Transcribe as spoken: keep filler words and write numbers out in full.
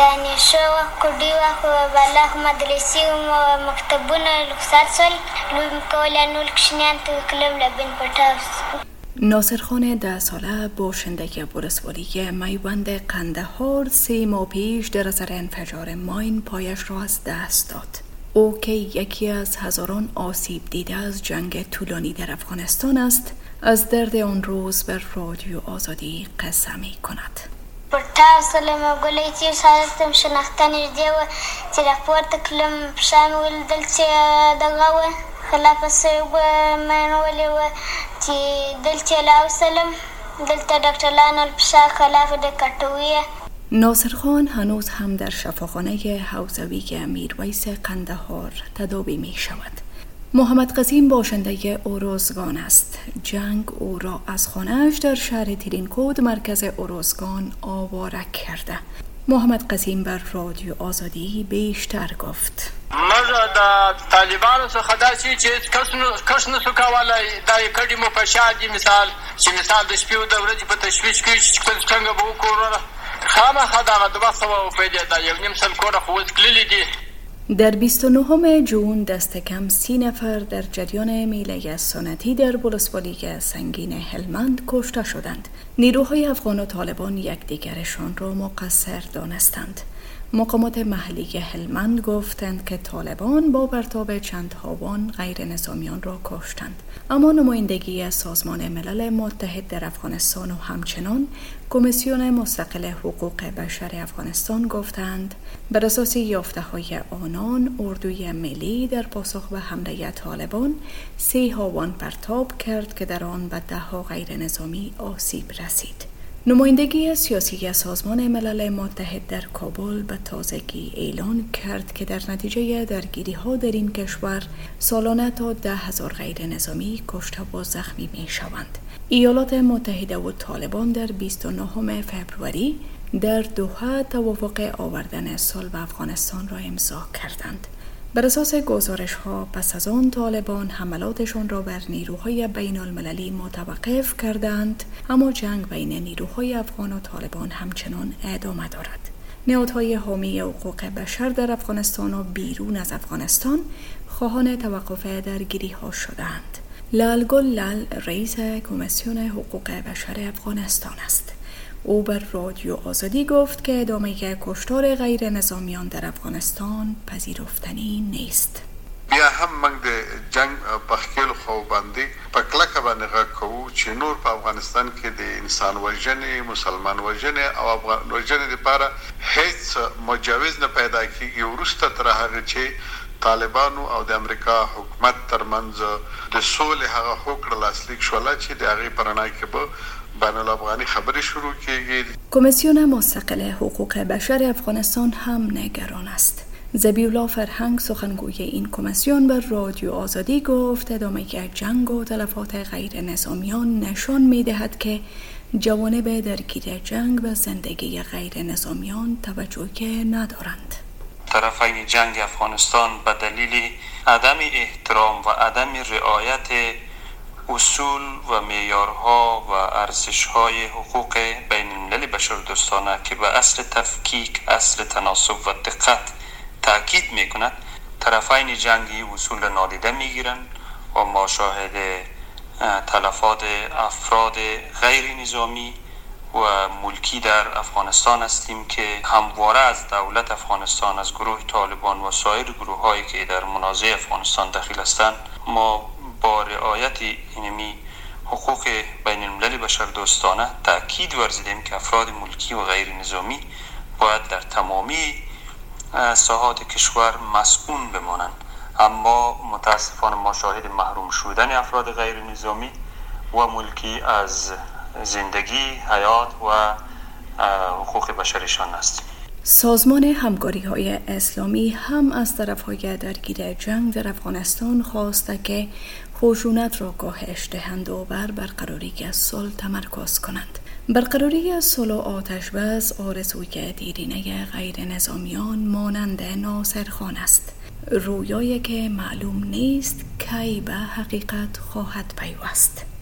دانشو و کودی و بلاغ مدرسی و مکتبونه رخصت شول لوی میکولن و لکشنیان تو کلم لبن پتاوس. ناصرخان ده ساله باشنده ولسوالی میوند قندهار سه ماه پیش در اثر انفجار ماین پایش را از دست داد. او که یکی از هزاران آسیب دیده از جنگ طولانی در افغانستان است، از درد آن روز بر رادیو آزادی قصه می کند. پتاوس لما گلی تیو سالستم شناختنش دیو چی رپورت کلم پشام ولدل چی دغاوه خلاف سیب من ولی و چی دل چی لاوسلم دل تا دکتر لانل پشا خلاف دکتویه. ناصرخان هنوز هم در شفاخانه حوزوی میرویس قندهار تداوی می شود. محمد قسیم باشنده اوروزگان است. جنگ او را از خانه‌اش در شهر ترینکود مرکز اوروزگان آواره کرده. محمد قسیم بر رادیو آزادی بیشتر گفت. مزه د طالبانو څخه داسې چې کس نسو کولی دا یې کډې مو په شا دي، مثال چې مثال د شپې او د ورځې په تشویش کې چې څنګه به وکړو خامخا دغه دوه سوه روپۍ دا یو نیم سل کوره خو اوس تللي دي. در بیست و نهم ژوئن دست کم سی نفر در جریان میله سنتی در ولسوالی سنگین هلمند کشته شدند. نیروهای افغان و طالبان یکدیگرشان را مقصر دانستند. مقامات محلی هلمند گفتند که طالبان با پرتاب چند هاوان غیر نظامیان را کشتند، اما نمایندگی سازمان ملل متحد در افغانستان و همچنان کمیسیون مستقل حقوق بشر افغانستان گفتند بر اساس یافته‌های آنان اردوی ملی در پاسخ به حمله طالبان سه هاوان پرتاب کرد که در آن به ده ها غیر نظامی آسیب رسید. نمایندگی سیاسی سازمان ملل متحد در کابل به تازگی اعلان کرد که در نتیجه درگیری ها در این کشور سالانه تا ده هزار غیر نظامی کشته و زخمی می شوند. ایالات متحده و طالبان در بیست و نهم فوریه در دوحه توافق آوردن صلح افغانستان را امضا کردند. بر اساس گزارش ها پس از آن طالبان حملاتشان را بر نیروهای بین المللی متوقف کردند، اما جنگ بین نیروهای افغان و طالبان همچنان ادامه دارد. نهادهای حامی حقوق بشر در افغانستان و بیرون از افغانستان خواهان توقف درگیری ها شدند. لال گل لال رئیس کمیسیون حقوق بشر افغانستان است. او بر رادیو آزادی گفت که ادامه کشتار غیر نظامیان در افغانستان پذیرفتنی نیست. بیا هم موږ د جنگ په خپل خو باندې په کلکه باندې غږ کوو چې نور په افغانستان کې د انسان وژنې، مسلمان وژنې او افغان وژنې لپاره هیڅ مجوز نه پیدا کیږي وروسته تر هغه چې طالبانو او د امریکا حکومت ترمنځ د سولې هغه هوکړه لاسلیک شوله چې د هغې په رڼا کې به بین الافغانی خبری شروع کیږي. کمیسیون مستقل حقوق بشر افغانستان هم نگران است. ذبیحالله فرهنگ سخنگوی این کمیسیون بر رادیو آزادی گفت ادامه جنگ و تلفات غیر نظامیان نشان می دهد که جوانب درگیر جنگ به زندگی غیر نظامیان توجهی ندارند. طرفین جنگ افغانستان به دلیل عدم احترام و عدم رعایت اصول و معیارها و ارزش‌های حقوق بین الملل بشردوستانه که به اصل تفکیک، اصل تناسب و دقت تاکید می‌کند، طرفین جنگی اصول نادیده می‌گیرند و ما شاهد تلفات افراد غیر نظامی و ملکی در افغانستان هستیم که همواره از دولت افغانستان، از گروه طالبان و سایر گروه‌هایی که در منازعه افغانستان داخل هستند، ما با رعایت اینمی حقوق بین الملل بشردوستانه تاکید ورزیدیم که افراد ملکی و غیر نظامی باید در تمامی ساحات کشور مسئول بمانند، اما متاسفانه ما شاهد محروم شدن افراد غیر نظامی و ملکی از زندگی، حیات و حقوق بشریشان هستیم. سازمان همکاری های اسلامی هم از طرف های درگیر جنگ در افغانستان خواسته که خشونت را کاهش دهند و بر برقراری صلح تمرکز کنند. برقراری صلح و آتش‌بس آرزوی دیرینه غیر نظامیان مانند ناصرخان است، رویایی که معلوم نیست کی به حقیقت خواهد پیوست.